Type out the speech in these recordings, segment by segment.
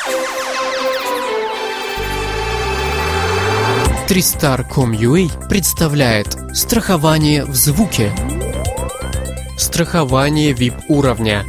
3star.com.ua представляет страхование в звуке. Страхование VIP-уровня.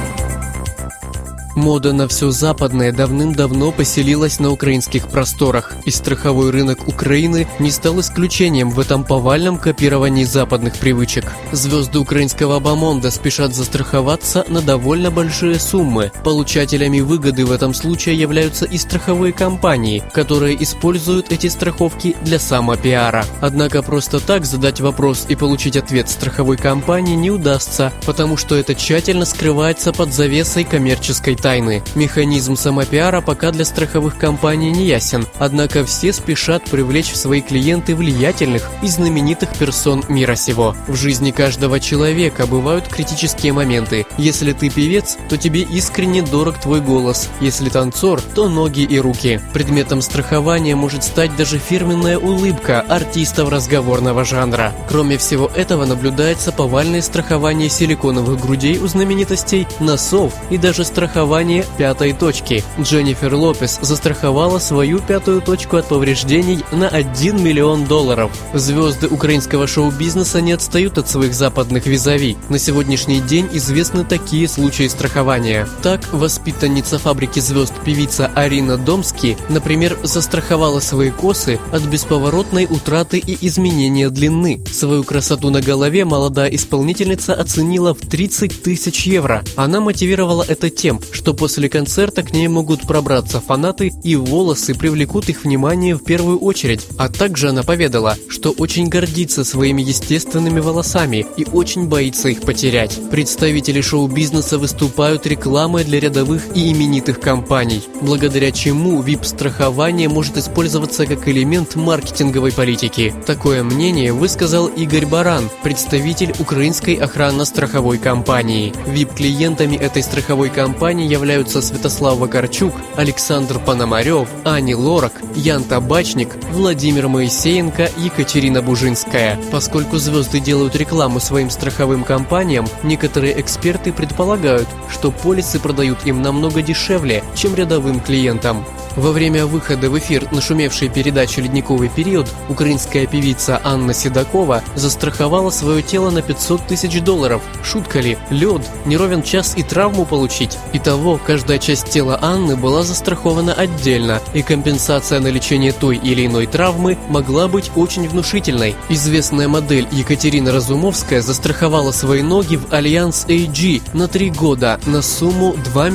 Мода на все западное давным-давно поселилась на украинских просторах, и страховой рынок Украины не стал исключением в этом повальном копировании западных привычек. Звезды украинского бомонда спешат застраховаться на довольно большие суммы. Получателями выгоды в этом случае являются и страховые компании, которые используют эти страховки для самопиара. Однако просто так задать вопрос и получить ответ страховой компании не удастся, потому что это тщательно скрывается под завесой коммерческой тайны. Механизм самопиара пока для страховых компаний не ясен, однако все спешат привлечь в свои клиенты влиятельных и знаменитых персон мира сего. В жизни каждого человека бывают критические моменты. Если ты певец, то тебе искренне дорог твой голос. Если танцор, то ноги и руки. Предметом страхования может стать даже фирменная улыбка артистов разговорного жанра. Кроме всего этого, наблюдается повальное страхование силиконовых грудей у знаменитостей, носов и даже страхование пятой точки. Дженнифер Лопес застраховала свою пятую точку от повреждений на $1 миллион. Звезды украинского шоу-бизнеса не отстают от своих западных визави. На сегодняшний день известны такие случаи страхования. Так, воспитанница фабрики звезд певица Арина Домски, например, застраховала свои косы от бесповоротной утраты и изменения длины. Свою красоту на голове молодая исполнительница оценила в 30 тысяч евро. Она мотивировала это тем, что после концерта к ней могут пробраться фанаты и волосы привлекут их внимание в первую очередь. А также она поведала, что очень гордится своими естественными волосами и очень боится их потерять. Представители шоу-бизнеса выступают рекламой для рядовых и именитых компаний, благодаря чему VIP-страхование может использоваться как элемент маркетинговой политики. Такое мнение высказал Игорь Баран, представитель украинской охранно-страховой компании. VIP-клиентами этой страховой компании являются Святослав Вакарчук, Александр Пономарев, Ани Лорак, Ян Табачник, Владимир Моисеенко, Екатерина Бужинская. Поскольку звезды делают рекламу своим страховым компаниям, некоторые эксперты предполагают, что полисы продают им намного дешевле, чем рядовым клиентам. Во время выхода в эфир нашумевшей передачи «Ледниковый период» украинская певица Анна Седокова застраховала свое тело на $500 тысяч. Шутка ли? Лед, не ровен час и травму получить. Итого, каждая часть тела Анны была застрахована отдельно, и компенсация на лечение той или иной травмы могла быть очень внушительной. Известная модель Екатерина Разумовская застраховала свои ноги в Альянс AG на 3 года на сумму 2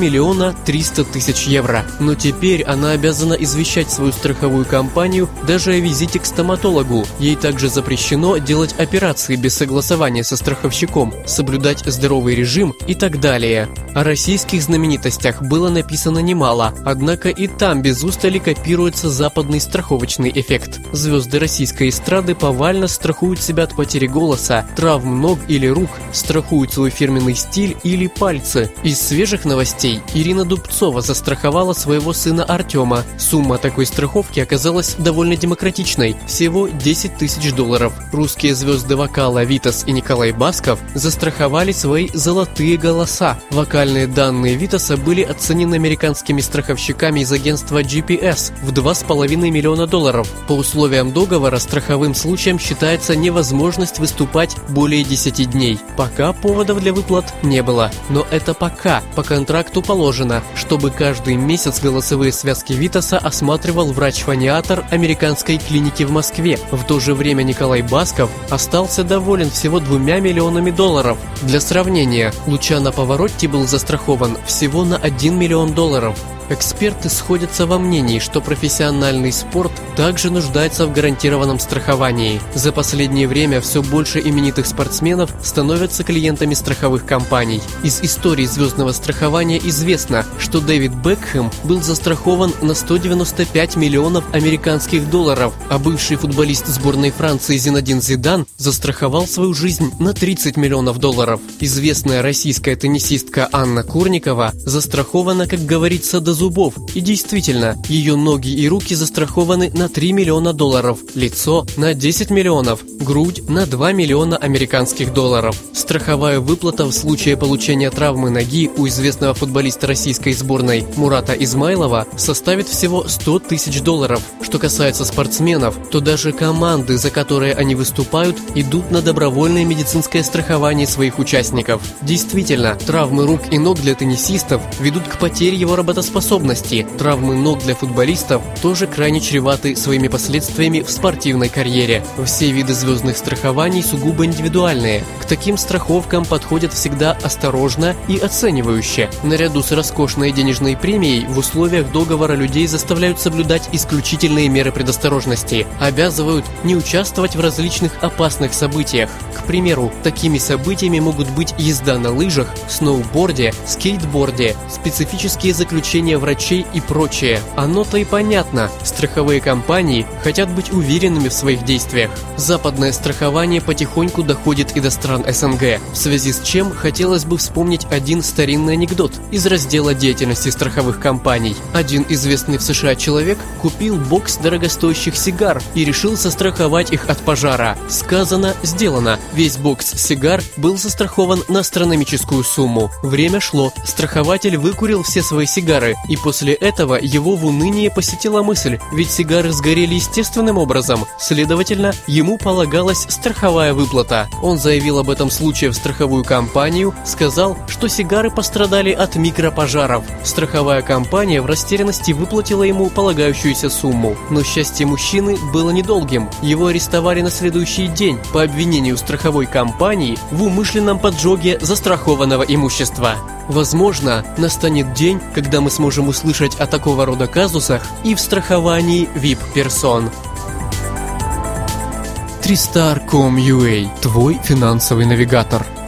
300 000 евро. Но теперь она обязана извещать свою страховую компанию даже о визите к стоматологу. Ей также запрещено делать операции без согласования со страховщиком, соблюдать здоровый режим и так далее. О российских знаменитостях было написано немало, однако и там без устали копируется западный страховочный эффект. Звезды российской эстрады повально страхуют себя от потери голоса, травм ног или рук, страхуют свой фирменный стиль или пальцы. Из свежих новостей Ирина Дубцова застраховала своего сына Артема. Сумма такой страховки оказалась довольно демократичной – всего $10 тысяч. Русские звезды вокала Витас и Николай Басков застраховали свои золотые голоса. Вокальные данные Витаса были оценены американскими страховщиками из агентства GPS в $2,5 миллиона. По условиям договора страховым случаем считается невозможность выступать более 10 дней. Пока поводов для выплат не было. Но это пока. По контракту положено, чтобы каждый месяц голосовые связки Витаса осматривал врач-фониатор американской клиники в Москве. В то же время Николай Басков остался доволен всего $2 миллионами. Для сравнения, Лучано Паваротти был застрахован всего на $1 миллион. Эксперты сходятся во мнении, что профессиональный спорт также нуждается в гарантированном страховании. За последнее время все больше именитых спортсменов становятся клиентами страховых компаний. Из истории звездного страхования известно, что Дэвид Бекхэм был застрахован на $195 миллионов американских долларов, а бывший футболист сборной Франции Зинедин Зидан застраховал свою жизнь на $30 миллионов. Известная российская теннисистка Анна Курникова застрахована, как говорится, до зубов. И действительно, ее ноги и руки застрахованы на $3 миллиона, лицо на 10 миллионов, грудь на 2 миллиона американских долларов. Страховая выплата в случае получения травмы ноги у известного футболиста российской сборной Мурата Измайлова составит всего $100 тысяч. Что касается спортсменов, то даже команды, за которые они выступают, идут на добровольное медицинское страхование своих участников. Действительно, травмы рук и ног для теннисистов ведут к потере его работоспособности. Травмы ног для футболистов тоже крайне чреваты своими последствиями в спортивной карьере. Все виды звездных страхований сугубо индивидуальные. К таким страховкам подходят всегда осторожно и оценивающе. Наряду с роскошной денежной премией в условиях договора людей заставляют соблюдать исключительные меры предосторожности, обязывают не участвовать в различных опасных событиях. К примеру, такими событиями могут быть езда на лыжах, сноуборде, скейтборде, специфические заключения врачей и прочее. Оно-то и понятно. Страховые компании хотят быть уверенными в своих действиях. Западное страхование потихоньку доходит и до стран СНГ, в связи с чем хотелось бы вспомнить один старинный анекдот из раздела деятельности страховых компаний. Один известный в США человек купил бокс дорогостоящих сигар и решил застраховать их от пожара. Сказано, сделано. Весь бокс сигар был застрахован на астрономическую сумму. Время шло. Страхователь выкурил все свои сигары, и после этого его в уныние посетила мысль, ведь сигары сгорели естественным образом, следовательно, ему полагалась страховая выплата. Он заявил об этом случае в страховую компанию, сказал, что сигары пострадали от микропожаров. Страховая компания в растерянности выплатила ему полагающуюся сумму. Но счастье мужчины было недолгим. Его арестовали на следующий день по обвинению страховой компании в умышленном поджоге застрахованного имущества. Возможно, настанет день, когда мы сможем услышать о такого рода казусах и в страховании VIP-персон. 3star.com.ua – твой финансовый навигатор.